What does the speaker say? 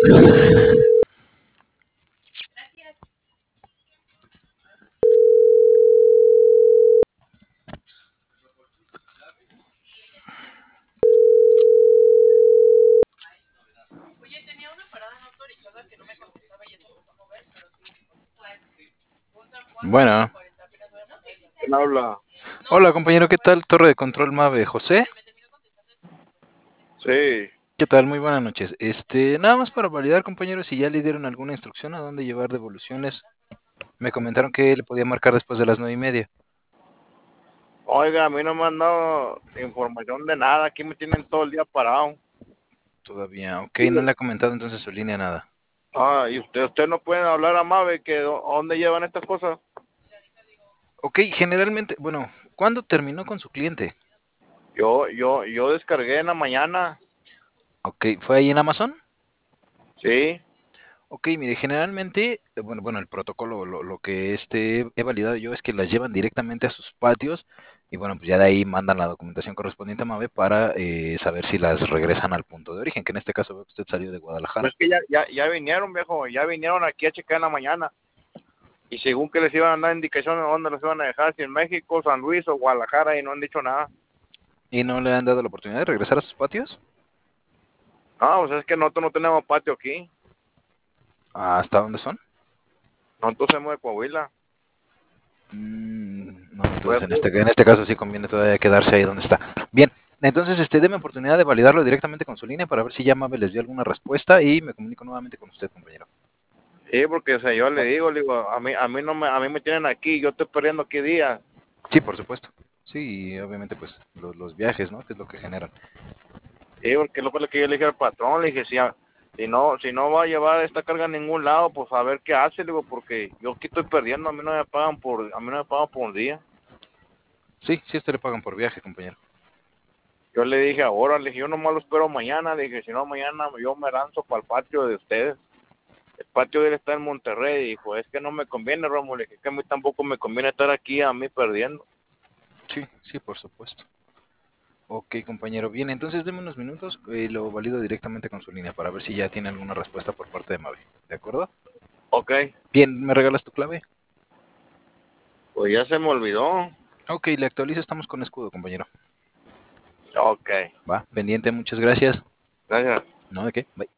Bueno, ¿Quién habla? hola compañero, ¿qué tal? Torre de control Mave, José. Sí. ¿Qué tal? Muy buenas noches. Nada más para validar, compañero, si ya le dieron alguna instrucción a dónde llevar devoluciones. Me comentaron que le podía marcar después de las 9:30. Oiga, a mí no me han dado información de nada. Aquí me tienen todo el día parado. Todavía, ok, no le ha comentado entonces su línea nada. Y usted no puede hablar a Mave que a dónde llevan estas cosas. Ok, generalmente, bueno, ¿cuándo terminó con su cliente? Yo descargué en la mañana. Ok, ¿fue ahí en Amazon? Sí. Ok, mire, generalmente, bueno, el protocolo, lo que he validado yo es que las llevan directamente a sus patios y bueno, pues ya de ahí mandan la documentación correspondiente a MAVE para saber si las regresan al punto de origen, que en este caso veo que usted salió de Pues Guadalajara. que ya vinieron, viejo. Ya vinieron aquí a checar en la mañana. Y según que les iban a dar indicaciones de dónde los iban a dejar, si en México, San Luis o Guadalajara, y no han dicho nada. ¿Y no le han dado la oportunidad de regresar a sus patios? No, pues es que nosotros no tenemos patio aquí. ¿Hasta dónde son? Nosotros somos de Coahuila. No, entonces Pues, en este caso sí conviene todavía quedarse ahí donde está. Bien, entonces deme oportunidad de validarlo directamente con su línea para ver si ya MAVE les dio alguna respuesta y me comunico nuevamente con usted, compañero. sí, porque o sea, yo le digo, a mí me tienen aquí, yo estoy perdiendo aquí días. Sí, por supuesto. Sí, y obviamente pues los viajes, ¿no? Que es lo que generan. Sí, porque es lo que yo le dije al patrón, le dije, si no va a llevar esta carga a ningún lado, pues a ver qué hace, le digo, porque yo aquí estoy perdiendo, a mí no me pagan por un día. Sí, sí, a usted le pagan por viaje, compañero. Yo le dije ahora, le dije, yo nomás lo espero mañana, le dije, si no mañana yo me lanzo para el patio de ustedes. El patio de él está en Monterrey, dijo, es que no me conviene, Romo, le dije, que a mí tampoco me conviene estar aquí a mí perdiendo. Sí, sí, por supuesto. Ok, compañero. Bien, entonces deme unos minutos y lo valido directamente con su línea para ver si ya tiene alguna respuesta por parte de Mavi. ¿De acuerdo? Ok, Bien, ¿me regalas tu clave? pues ya se me olvidó. Ok, le actualizo, estamos con escudo, compañero. Ok, Va, pendiente, muchas gracias. gracias. ¿No de qué? Bye.